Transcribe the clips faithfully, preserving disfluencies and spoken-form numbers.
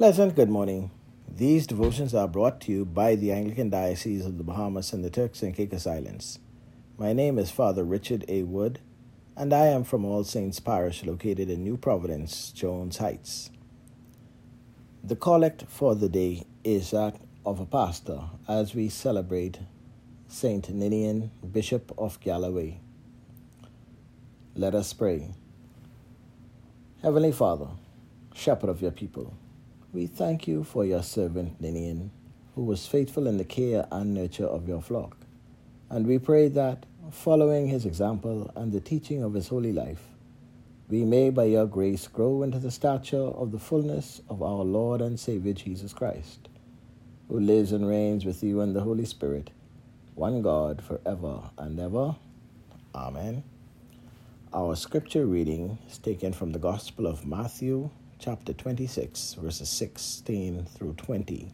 pleasant good morning. These devotions are brought to you by the Anglican Diocese of the Bahamas and the Turks and Caicos Islands. My name is Father Richard A. Wood, and I am from All Saints Parish located in New Providence, Jones Heights. The collect for the day is that of a pastor as we celebrate Saint Ninian, Bishop of Galloway. Let us pray. Heavenly Father, Shepherd of your people, we thank you for your servant Ninian, who was faithful in the care and nurture of your flock. And we pray that, following his example and the teaching of his holy life, we may by your grace grow into the stature of the fullness of our Lord and Savior Jesus Christ, who lives and reigns with you and the Holy Spirit, one God, forever and ever. Amen. Our scripture reading is taken from the Gospel of Matthew, chapter twenty-six, verses sixteen through twenty.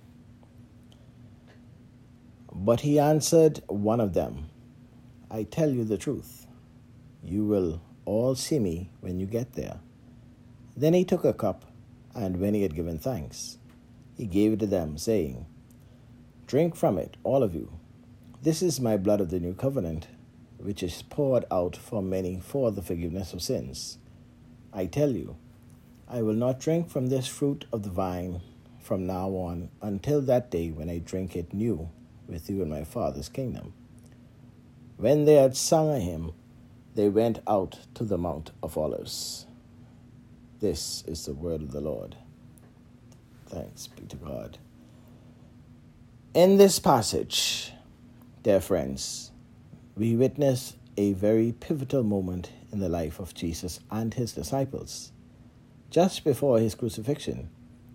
But he answered one of them, I tell you the truth. You will all see me when you get there. Then he took a cup, and when he had given thanks, he gave it to them, saying, Drink from it, all of you. This is my blood of the new covenant, which is poured out for many for the forgiveness of sins. I tell you, I will not drink from this fruit of the vine from now on until that day when I drink it new with you in my Father's kingdom. When they had sung a hymn, they went out to the Mount of Olives. This is the word of the Lord. Thanks be to God. In this passage, dear friends, we witness a very pivotal moment in the life of Jesus and his disciples. Just before his crucifixion,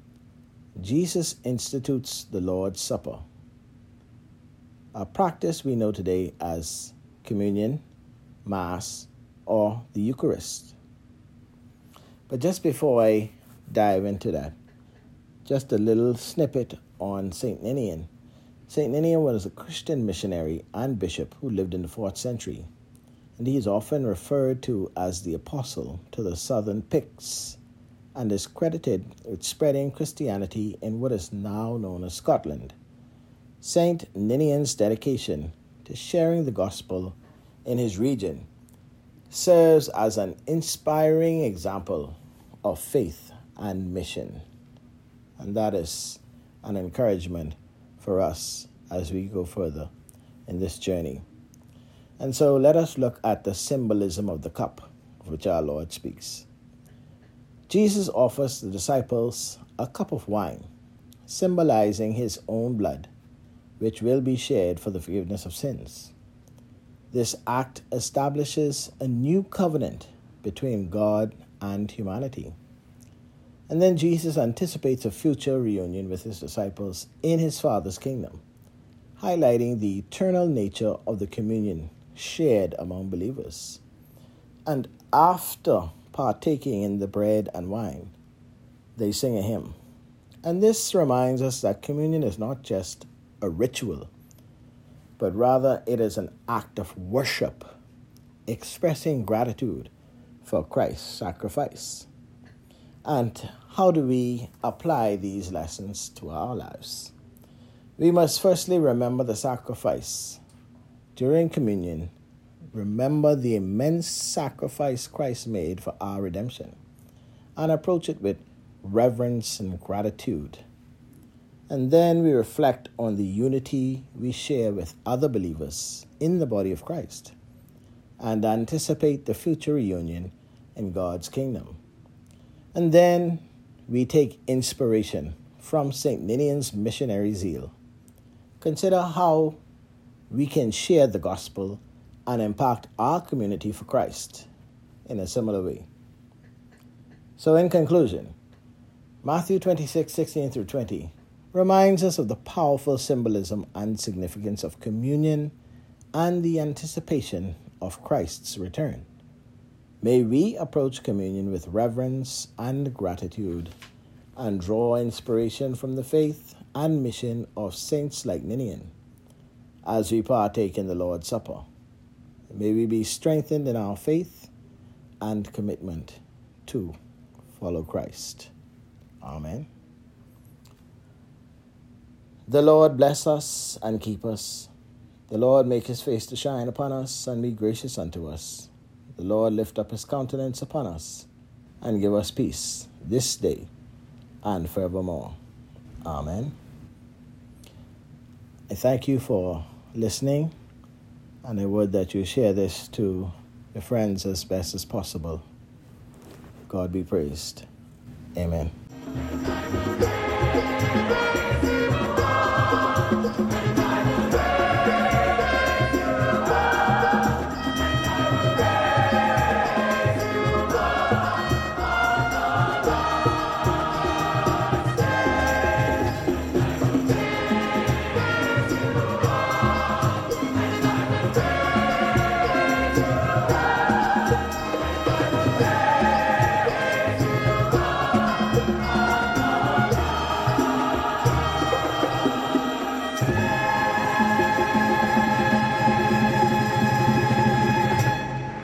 Jesus institutes the Lord's Supper, a practice we know today as communion, Mass, or the Eucharist. But just before I dive into that, just a little snippet on Saint Ninian. Saint Ninian was a Christian missionary and bishop who lived in the fourth century, and he is often referred to as the apostle to the southern Picts, and is credited with spreading Christianity in what is now known as Scotland. Saint Ninian's dedication to sharing the gospel in his region serves as an inspiring example of faith and mission. And that is an encouragement for us as we go further in this journey. And so let us look at the symbolism of the cup of which our Lord speaks. Jesus offers the disciples a cup of wine, symbolizing his own blood, which will be shared for the forgiveness of sins. This act establishes a new covenant between God and humanity. And then Jesus anticipates a future reunion with his disciples in his Father's kingdom, highlighting the eternal nature of the communion shared among believers. And after partaking in the bread and wine, they sing a hymn. And this reminds us that communion is not just a ritual, but rather it is an act of worship, expressing gratitude for Christ's sacrifice. And how do we apply these lessons to our lives? We must firstly remember the sacrifice. During communion, remember the immense sacrifice Christ made for our redemption, and approach it with reverence and gratitude. And then we reflect on the unity we share with other believers in the body of Christ, and anticipate the future reunion in God's kingdom. And then we take inspiration from Saint Ninian's missionary zeal. Consider how we can share the gospel and impact our community for Christ in a similar way. So in conclusion, Matthew twenty-six, sixteen through twenty reminds us of the powerful symbolism and significance of communion and the anticipation of Christ's return. May we approach communion with reverence and gratitude and draw inspiration from the faith and mission of saints like Ninian as we partake in the Lord's Supper. May we be strengthened in our faith and commitment to follow Christ. Amen. The Lord bless us and keep us. The Lord make his face to shine upon us and be gracious unto us. The Lord lift up his countenance upon us and give us peace this day and forevermore. Amen. I thank you for listening, and I would that you share this to your friends as best as possible. God be praised. Amen.